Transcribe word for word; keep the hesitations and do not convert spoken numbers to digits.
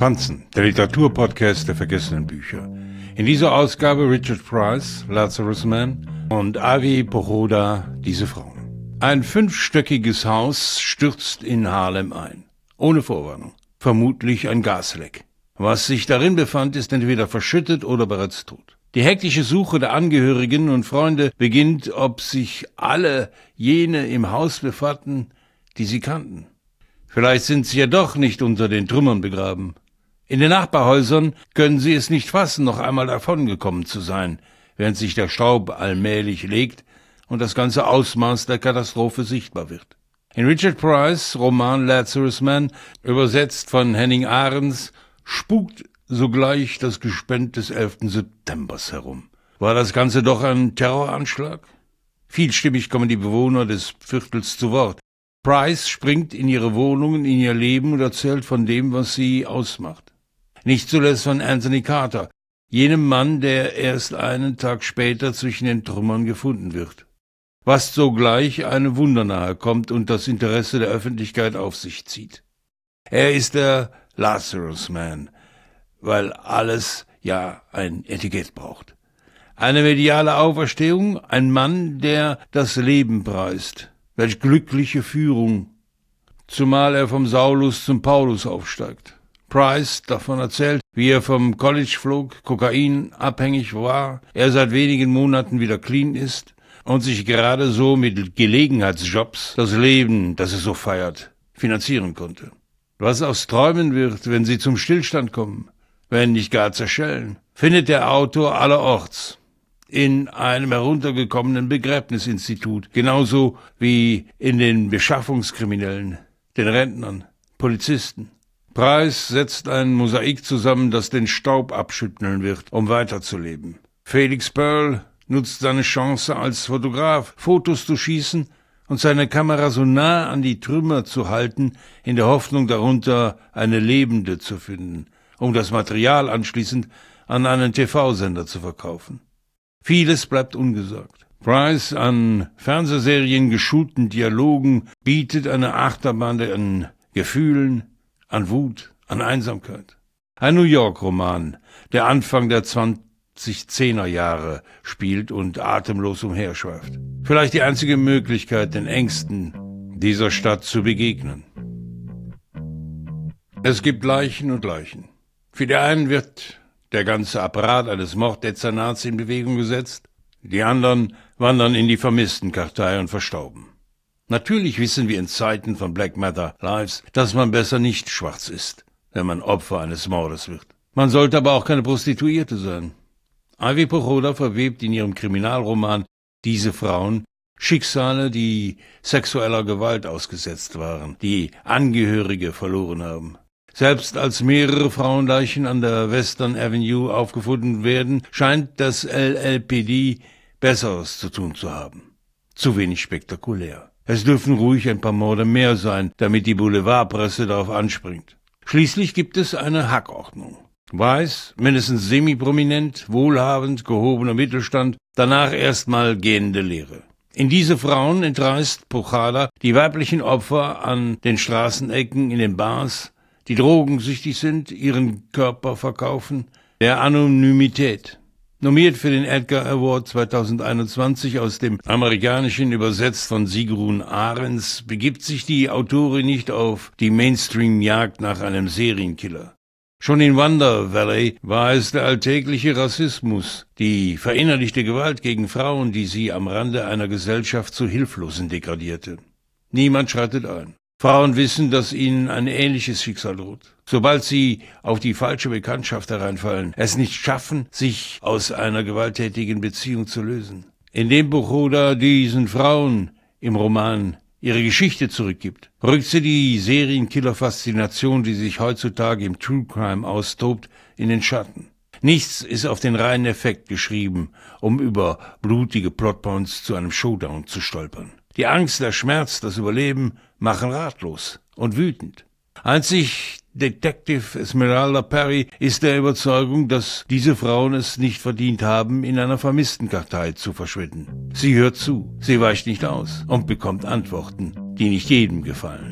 Franzen, der Literaturpodcast der vergessenen Bücher. In dieser Ausgabe Richard Price, Lazarus Man, und Avi Pochoda, Diese Frauen. Ein fünfstöckiges Haus stürzt in Harlem ein. Ohne Vorwarnung. Vermutlich ein Gasleck. Was sich darin befand, ist entweder verschüttet oder bereits tot. Die hektische Suche der Angehörigen und Freunde beginnt, ob sich alle jene im Haus befanden, die sie kannten. Vielleicht sind sie ja doch nicht unter den Trümmern begraben. In den Nachbarhäusern können sie es nicht fassen, noch einmal davongekommen zu sein, während sich der Staub allmählich legt und das ganze Ausmaß der Katastrophe sichtbar wird. In Richard Price' Roman Lazarus Man, übersetzt von Henning Ahrens, spukt sogleich das Gespenst des elften Septembers herum. War das Ganze doch ein Terroranschlag? Vielstimmig kommen die Bewohner des Viertels zu Wort. Price springt in ihre Wohnungen, in ihr Leben und erzählt von dem, was sie ausmacht. Nicht zuletzt von Anthony Carter, jenem Mann, der erst einen Tag später zwischen den Trümmern gefunden wird. Was sogleich einem Wunder nahe kommt und das Interesse der Öffentlichkeit auf sich zieht. Er ist der Lazarus Man, weil alles ja ein Etikett braucht. Eine mediale Auferstehung, ein Mann, der das Leben preist. Welch glückliche Führung, zumal er vom Saulus zum Paulus aufsteigt. Price davon erzählt, wie er vom College flog, Kokain abhängig war, er seit wenigen Monaten wieder clean ist und sich gerade so mit Gelegenheitsjobs das Leben, das er so feiert, finanzieren konnte. Was aus Träumen wird, wenn sie zum Stillstand kommen, wenn nicht gar zerschellen, findet der Autor allerorts. In einem heruntergekommenen Begräbnisinstitut, genauso wie in den Beschaffungskriminellen, den Rentnern, Polizisten. Price setzt ein Mosaik zusammen, das den Staub abschütteln wird, um weiterzuleben. Felix Pearl nutzt seine Chance als Fotograf, Fotos zu schießen und seine Kamera so nah an die Trümmer zu halten, in der Hoffnung, darunter eine Lebende zu finden, um das Material anschließend an einen T V-Sender zu verkaufen. Vieles bleibt ungesagt. Price, an Fernsehserien geschulten Dialogen, bietet eine Achterbahn an Gefühlen, an Wut, an Einsamkeit. Ein New York-Roman, der Anfang der zwanzig-zehner Jahre spielt und atemlos umherschweift. Vielleicht die einzige Möglichkeit, den Ängsten dieser Stadt zu begegnen. Es gibt Leichen und Leichen. Für die einen wird der ganze Apparat eines Morddezernats in Bewegung gesetzt, die anderen wandern in die Vermisstenkartei und verstauben. Natürlich wissen wir in Zeiten von Black Matter Lives, dass man besser nicht schwarz ist, wenn man Opfer eines Mordes wird. Man sollte aber auch keine Prostituierte sein. Avi Pochoda verwebt in ihrem Kriminalroman Diese Frauen Schicksale, die sexueller Gewalt ausgesetzt waren, die Angehörige verloren haben. Selbst als mehrere Frauenleichen an der Western Avenue aufgefunden werden, scheint das L L P D Besseres zu tun zu haben. Zu wenig spektakulär. Es dürfen ruhig ein paar Morde mehr sein, damit die Boulevardpresse darauf anspringt. Schließlich gibt es eine Hackordnung. Weiß, mindestens semi-prominent, wohlhabend, gehobener Mittelstand, danach erstmal gähnende Leere. In diese Frauen entreißt Pochoda die weiblichen Opfer an den Straßenecken, in den Bars, die drogensüchtig sind, ihren Körper verkaufen, der Anonymität. Nominiert für den Edgar Award zweitausendeinundzwanzig aus dem Amerikanischen, übersetzt von Sigrun Ahrens, begibt sich die Autorin nicht auf die Mainstream-Jagd nach einem Serienkiller. Schon in Wonder Valley war es der alltägliche Rassismus, die verinnerlichte Gewalt gegen Frauen, die sie am Rande einer Gesellschaft zu Hilflosen degradierte. Niemand schreitet ein. Frauen wissen, dass ihnen ein ähnliches Schicksal droht. Sobald sie auf die falsche Bekanntschaft hereinfallen, es nicht schaffen, sich aus einer gewalttätigen Beziehung zu lösen. Indem Pochoda diesen Frauen im Roman ihre Geschichte zurückgibt, rückt sie die Serienkiller-Faszination, die sich heutzutage im True Crime austobt, in den Schatten. Nichts ist auf den reinen Effekt geschrieben, um über blutige Plotpoints zu einem Showdown zu stolpern. Die Angst, der Schmerz, das Überleben machen ratlos und wütend. Einzig Detective Esmeralda Perry ist der Überzeugung, dass diese Frauen es nicht verdient haben, in einer Vermisstenkartei zu verschwinden. Sie hört zu, sie weicht nicht aus und bekommt Antworten, die nicht jedem gefallen.